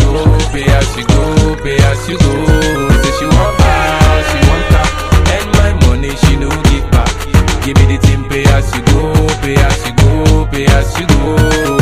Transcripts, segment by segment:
go, pay as you go, pay as you go. Say she want house, she want car, and my money she no give back. Give me the thing, pay as you go, pay as you go, pay as you go.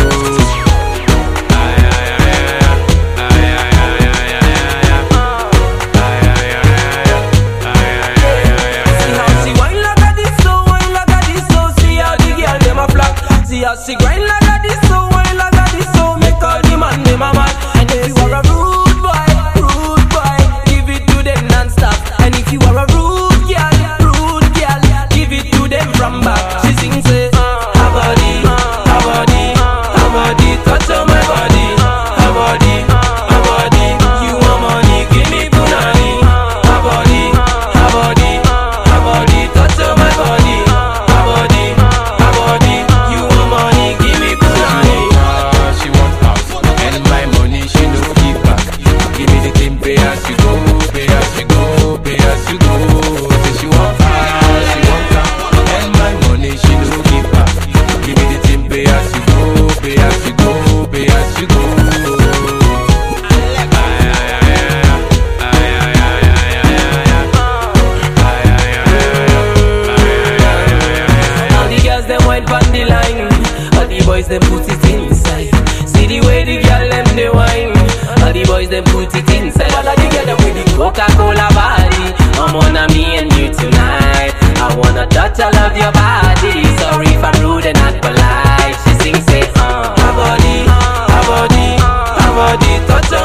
She grind like a this, so wine like a this, so make all the man name a man. And if you are a rude boy, give it to them non-stop. And if you are a rude girl, give it to them from back. She sings say, her body, touch on my body, her body, you want money, give me punani. Her body, touch on my body, her body, you want money, give me punani. She want house, and my money she no give back. Give me the thing, pay as you go, pay as you go, pay as you go. Say she want house, she want car, and my money she no give back. Give me the thing, pay as you go, pay as you go, pay as you go. All the girls them wine pon the line, all the boys them put it inside. See the way the girl them they wine, all the boys them put it inside. All of the girl them with the Coca-Cola body. I'm on a me and you tonight. I wanna touch all of your body. Sorry if I'm rude and not polite. She sings say, her body, touch